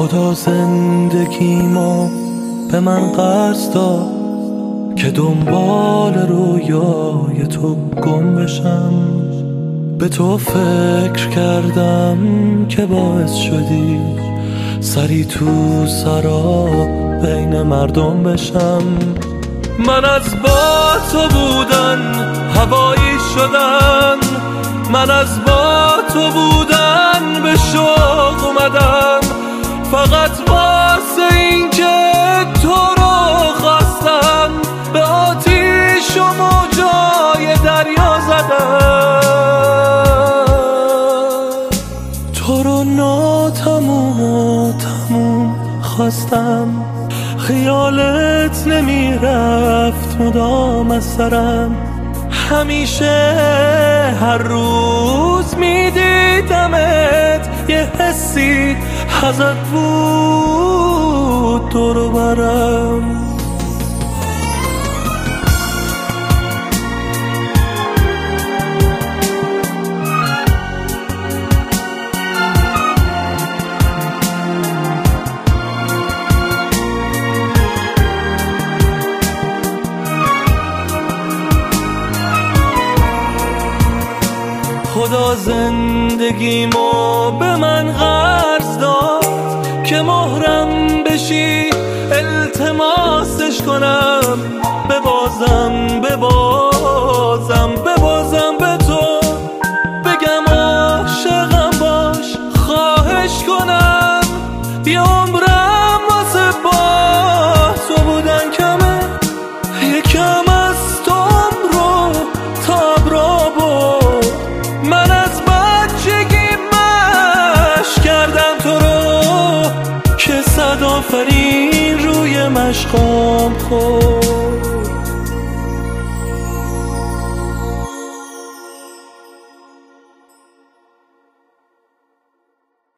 خدا زندگیمو به من قرض داد که دنبال رویای تو گم بشم. به تو فکر کردم که باعث شدی سری تو سرا بین مردم بشم. من از با تو بودن هوایی شدم، من از با تو بودن به شوق اومدم، فقط واسه این که تو رو خواستم به آتیش و موجای دریا زدم. تو رو ناتموم و تموم خواستم، خیالت نمیرفت مدام از سرم، همیشه هر روز میدیدمت، یه حسی ازت بود دور و برم. خدا زندگیمو به من قرض داد که مهرم بشی التماسش کنم، ببازم ببازم ببازم به تو، بگم عاشقم باش خواهش کنم. یه عمرم واسه با تو بودن کمه، یکم از تو عمرو تاب را بود. من از بچگی مشق کردم تو رو که صد آفرین روی مشقام خورد.